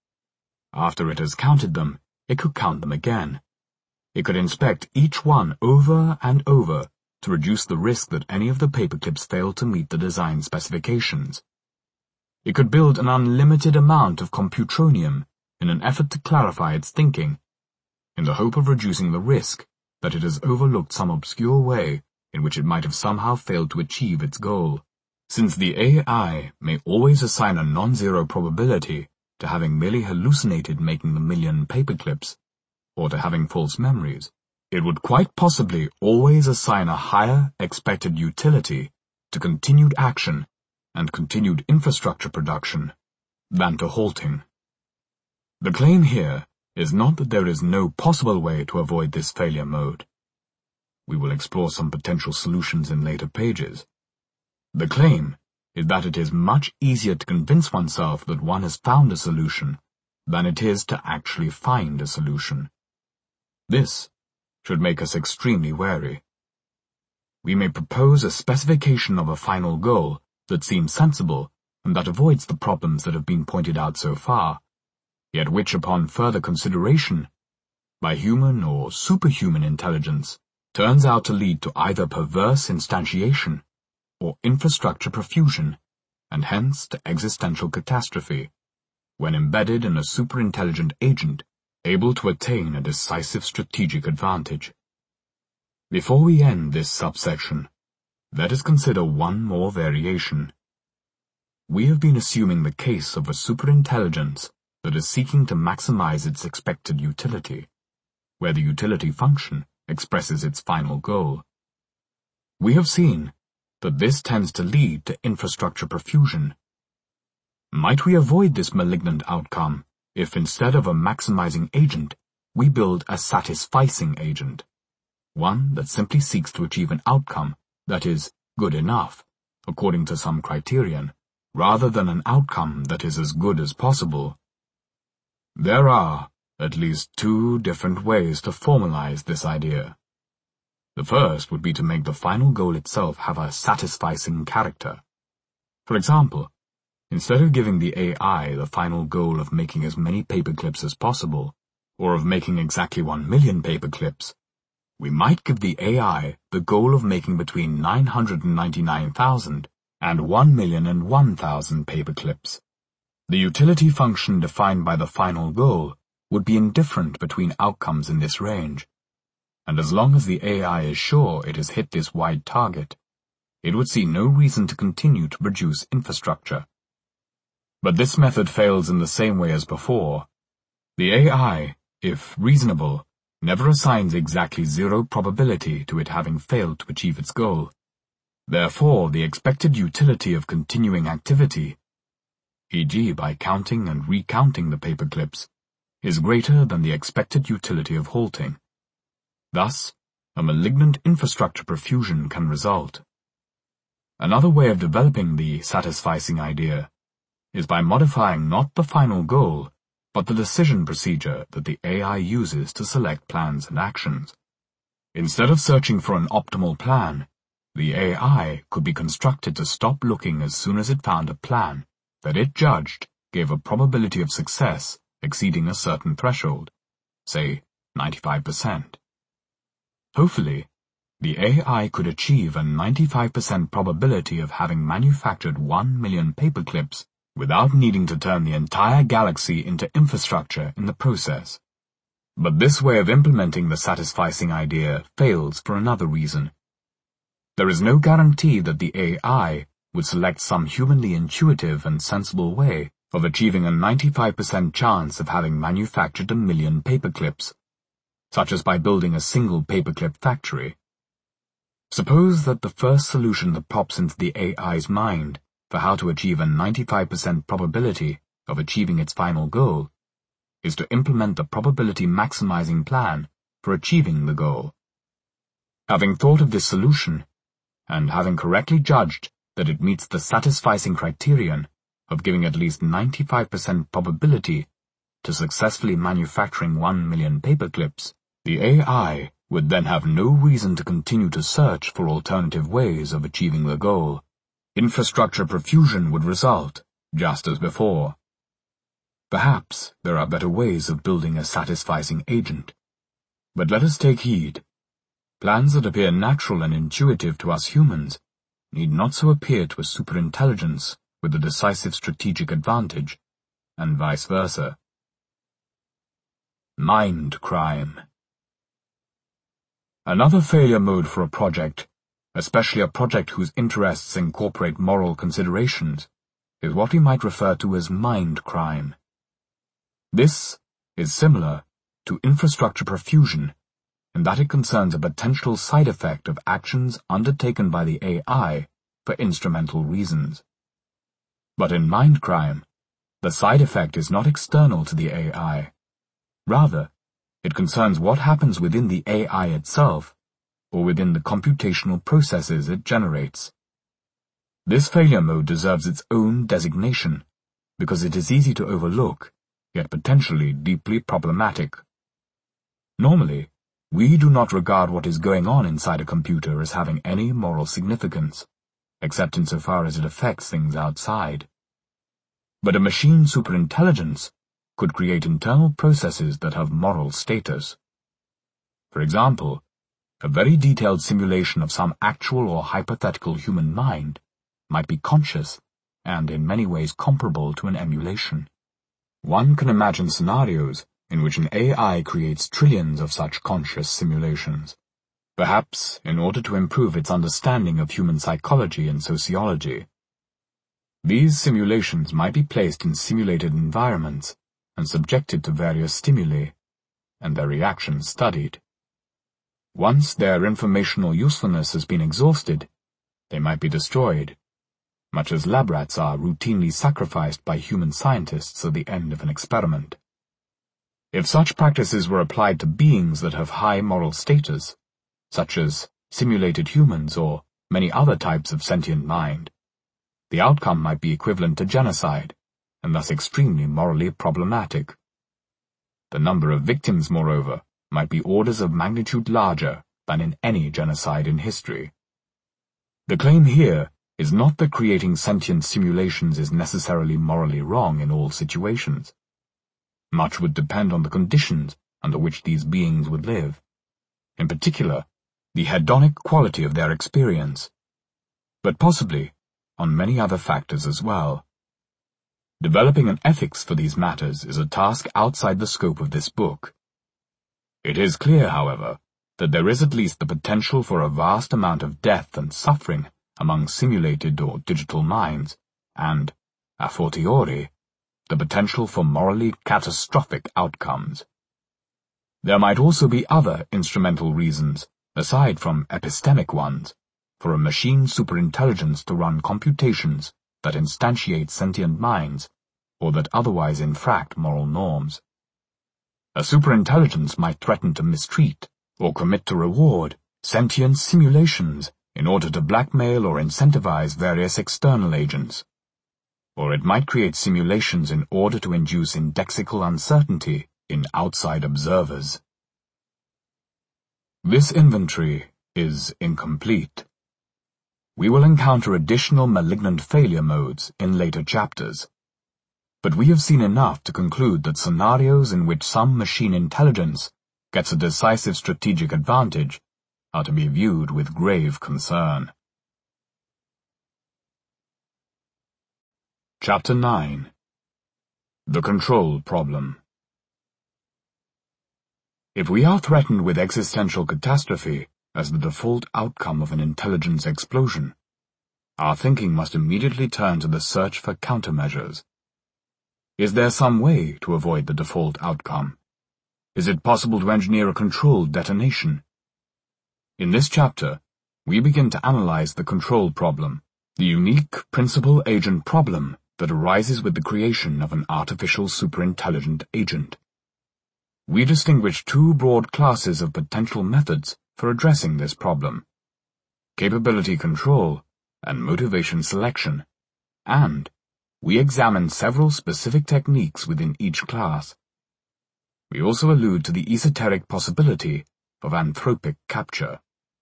After it has counted them, it could count them again. It could inspect each one over and over to reduce the risk that any of the paperclips fail to meet the design specifications. It could build an unlimited amount of computronium in an effort to clarify its thinking, in the hope of reducing the risk that it has overlooked some obscure way in which it might have somehow failed to achieve its goal. Since the AI may always assign a non-zero probability to having merely hallucinated making the million paperclips, or to having false memories, it would quite possibly always assign a higher expected utility to continued action and continued infrastructure production than to halting. The claim here is not that there is no possible way to avoid this failure mode. We will explore some potential solutions in later pages. The claim is that it is much easier to convince oneself that one has found a solution than it is to actually find a solution. This should make us extremely wary. We may propose a specification of a final goal that seems sensible and that avoids the problems that have been pointed out so far, yet which upon further consideration, by human or superhuman intelligence, turns out to lead to either perverse instantiation or infrastructure profusion, and hence to existential catastrophe, when embedded in a superintelligent agent able to attain a decisive strategic advantage. Before we end this subsection, let us consider one more variation. We have been assuming the case of a superintelligence that is seeking to maximize its expected utility, where the utility function expresses its final goal. We have seen that this tends to lead to infrastructure profusion. Might we avoid this malignant outcome if instead of a maximizing agent, we build a satisficing agent, one that simply seeks to achieve an outcome that is good enough, according to some criterion, rather than an outcome that is as good as possible? There are at least two different ways to formalize this idea. The first would be to make the final goal itself have a satisficing character. For example, instead of giving the AI the final goal of making as many paperclips as possible, or of making exactly 1 million paperclips, we might give the AI the goal of making between 999,000 and 1,001,000 paperclips. The utility function defined by the final goal would be indifferent between outcomes in this range, and as long as the AI is sure it has hit this wide target, it would see no reason to continue to produce infrastructure. But this method fails in the same way as before. The AI, if reasonable, never assigns exactly zero probability to it having failed to achieve its goal. Therefore, the expected utility of continuing activity, e.g. by counting and recounting the paperclips, is greater than the expected utility of halting. Thus, a malignant infrastructure profusion can result. Another way of developing the satisficing idea is by modifying not the final goal, but the decision procedure that the AI uses to select plans and actions. Instead of searching for an optimal plan, the AI could be constructed to stop looking as soon as it found a plan that it judged gave a probability of success exceeding a certain threshold, say 95%. Hopefully, the AI could achieve a 95% probability of having manufactured 1 million paperclips without needing to turn the entire galaxy into infrastructure in the process. But this way of implementing the satisficing idea fails for another reason. There is no guarantee that the AI would select some humanly intuitive and sensible way of achieving a 95% chance of having manufactured 1 million paperclips, such as by building a single paperclip factory. Suppose that the first solution that pops into the AI's mind for how to achieve a 95% probability of achieving its final goal is to implement the probability maximizing plan for achieving the goal. Having thought of this solution, and having correctly judged that it meets the satisficing criterion of giving at least 95% probability to successfully manufacturing 1 million paperclips, the AI would then have no reason to continue to search for alternative ways of achieving the goal. Infrastructure profusion would result, just as before. Perhaps there are better ways of building a satisficing agent. But let us take heed. Plans that appear natural and intuitive to us humans need not so appear to a superintelligence with a decisive strategic advantage, and vice versa. Mind crime. Another failure mode for a project, especially a project whose interests incorporate moral considerations, is what we might refer to as mind crime. This is similar to infrastructure profusion in that it concerns a potential side effect of actions undertaken by the AI for instrumental reasons. But in Mindcrime, the side effect is not external to the AI. Rather, it concerns what happens within the AI itself, or within the computational processes it generates. This failure mode deserves its own designation, because it is easy to overlook, yet potentially deeply problematic. Normally, we do not regard what is going on inside a computer as having any moral significance, except insofar as it affects things outside. But a machine superintelligence could create internal processes that have moral status. For example, a very detailed simulation of some actual or hypothetical human mind might be conscious and in many ways comparable to an emulation. One can imagine scenarios in which an AI creates trillions of such conscious simulations, perhaps in order to improve its understanding of human psychology and sociology. These simulations might be placed in simulated environments and subjected to various stimuli, and their reactions studied. Once their informational usefulness has been exhausted, they might be destroyed, much as lab rats are routinely sacrificed by human scientists at the end of an experiment. If such practices were applied to beings that have high moral status, such as simulated humans or many other types of sentient mind, the outcome might be equivalent to genocide, and thus extremely morally problematic. The number of victims, moreover, might be orders of magnitude larger than in any genocide in history. The claim here is not that creating sentient simulations is necessarily morally wrong in all situations. Much would depend on the conditions under which these beings would live, in particular, the hedonic quality of their experience, but possibly on many other factors as well. Developing an ethics for these matters is a task outside the scope of this book. It is clear, however, that there is at least the potential for a vast amount of death and suffering among simulated or digital minds, and, a fortiori, the potential for morally catastrophic outcomes. There might also be other instrumental reasons, aside from epistemic ones, for a machine superintelligence to run computations that instantiate sentient minds, or that otherwise infract moral norms. A superintelligence might threaten to mistreat, or commit to reward, sentient simulations in order to blackmail or incentivize various external agents. Or it might create simulations in order to induce indexical uncertainty in outside observers. This inventory is incomplete. We will encounter additional malignant failure modes in later chapters, but we have seen enough to conclude that scenarios in which some machine intelligence gets a decisive strategic advantage are to be viewed with grave concern. Chapter 9. The Control Problem. If we are threatened with existential catastrophe as the default outcome of an intelligence explosion, our thinking must immediately turn to the search for countermeasures. Is there some way to avoid the default outcome? Is it possible to engineer a controlled detonation? In this chapter, we begin to analyze the control problem, the unique principal-agent problem that arises with the creation of an artificial superintelligent agent. We distinguish two broad classes of potential methods for addressing this problem: capability control and motivation selection, and we examine several specific techniques within each class. We also allude to the esoteric possibility of anthropic capture.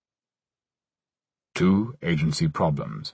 2 agency problems.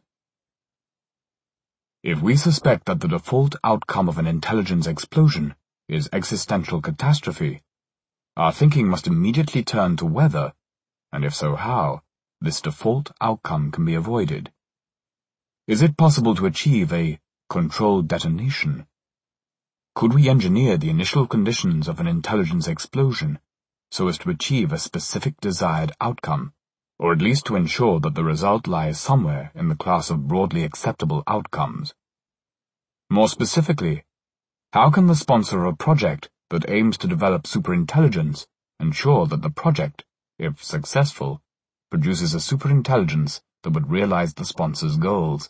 If we suspect that the default outcome of an intelligence explosion is existential catastrophe, our thinking must immediately turn to whether, and if so how, this default outcome can be avoided. Is it possible to achieve a controlled detonation? Could we engineer the initial conditions of an intelligence explosion so as to achieve a specific desired outcome, or at least to ensure that the result lies somewhere in the class of broadly acceptable outcomes? More specifically, How can the sponsor of a project that aims to develop superintelligence ensure that the project, if successful, produces a superintelligence that would realize the sponsor's goals?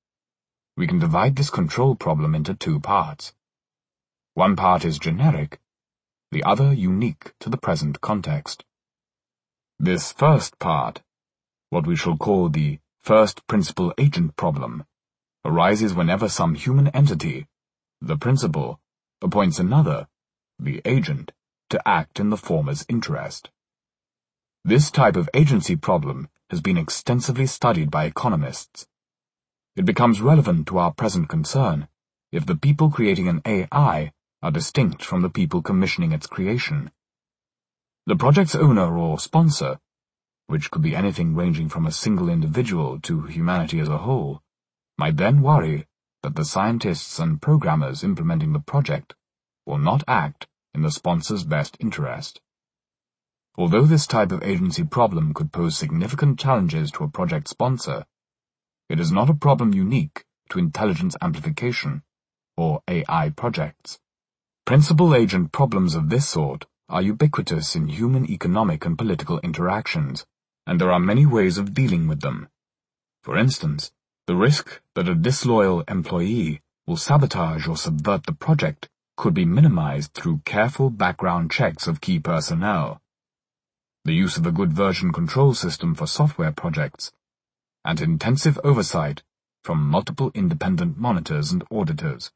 We can divide this control problem into two parts. One part is generic, the other unique to the present context. This first part, what we shall call the first principal agent problem, arises whenever some human entity, the principal, appoints another, the agent, to act in the former's interest. This type of agency problem has been extensively studied by economists. It becomes relevant to our present concern if the people creating an AI are distinct from the people commissioning its creation. The project's owner or sponsor, which could be anything ranging from a single individual to humanity as a whole, might then worry that the scientists and programmers implementing the project will not act in the sponsor's best interest. Although this type of agency problem could pose significant challenges to a project sponsor, it is not a problem unique to intelligence amplification, or AI projects. Principal-agent problems of this sort are ubiquitous in human economic and political interactions, and there are many ways of dealing with them. For instance, the risk that a disloyal employee will sabotage or subvert the project could be minimized through careful background checks of key personnel, the use of a good version control system for software projects, and intensive oversight from multiple independent monitors and auditors.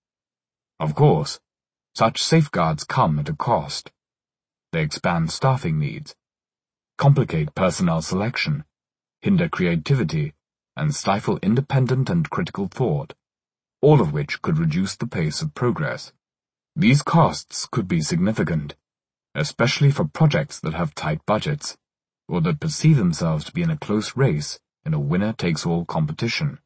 Of course, such safeguards come at a cost. They expand staffing needs, complicate personnel selection, hinder creativity, and stifle independent and critical thought, all of which could reduce the pace of progress. These costs could be significant, especially for projects that have tight budgets, or that perceive themselves to be in a close race in a winner-takes-all competition.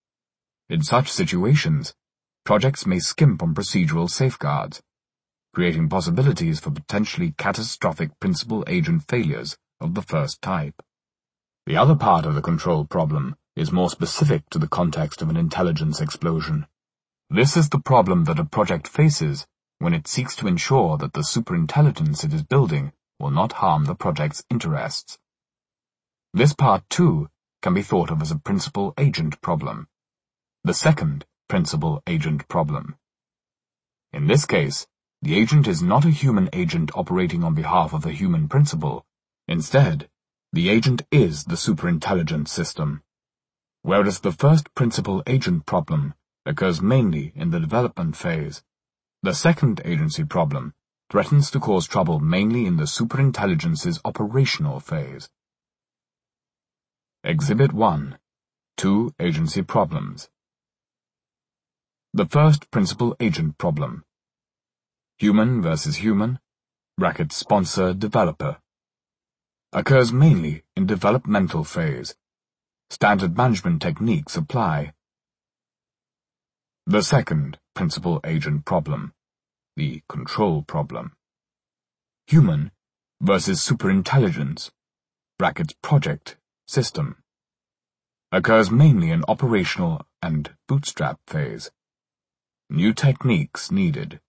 In such situations, projects may skimp on procedural safeguards, creating possibilities for potentially catastrophic principal-agent failures of the first type. The other part of the control problem is more specific to the context of an intelligence explosion. This is the problem that a project faces when it seeks to ensure that the superintelligence it is building will not harm the project's interests. This part, too, can be thought of as a principal-agent problem, the second principal-agent problem. In this case, the agent is not a human agent operating on behalf of a human principal. Instead, the agent is the superintelligence system. Whereas the first principal-agent problem occurs mainly in the development phase, the second agency problem threatens to cause trouble mainly in the superintelligence's operational phase. Exhibit 1. Two agency problems. The first principal-agent problem. Human versus human, (sponsor-developer), occurs mainly in developmental phase. Standard management techniques apply. The second principal-agent problem, the control problem. Human versus superintelligence, (project, system), occurs mainly in operational and bootstrap phase. New techniques needed.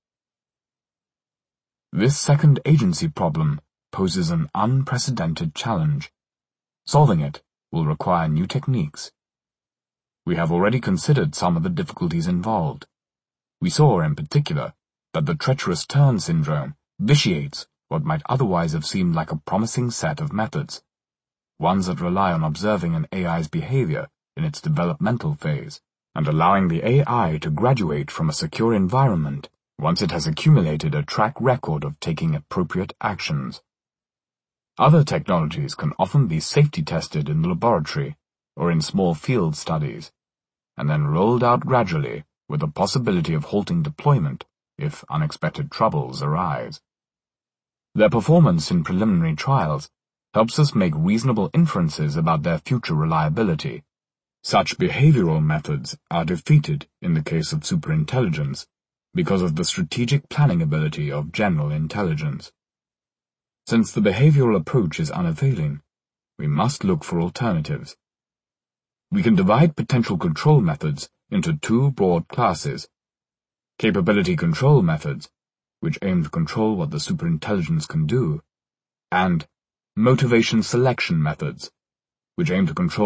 This second agency problem poses an unprecedented challenge. Solving it will require new techniques. We have already considered some of the difficulties involved. We saw, in particular, that the treacherous turn syndrome vitiates what might otherwise have seemed like a promising set of methods, ones that rely on observing an AI's behavior in its developmental phase, and allowing the AI to graduate from a secure environment once it has accumulated a track record of taking appropriate actions. Other technologies can often be safety tested in the laboratory or in small field studies, and then rolled out gradually with the possibility of halting deployment if unexpected troubles arise. Their performance in preliminary trials helps us make reasonable inferences about their future reliability. Such behavioral methods are defeated in the case of superintelligence because of the strategic planning ability of general intelligence. Since the behavioral approach is unavailing, we must look for alternatives. We can divide potential control methods into two broad classes: capability control methods, which aim to control what the superintelligence can do, and motivation selection methods, which aim to control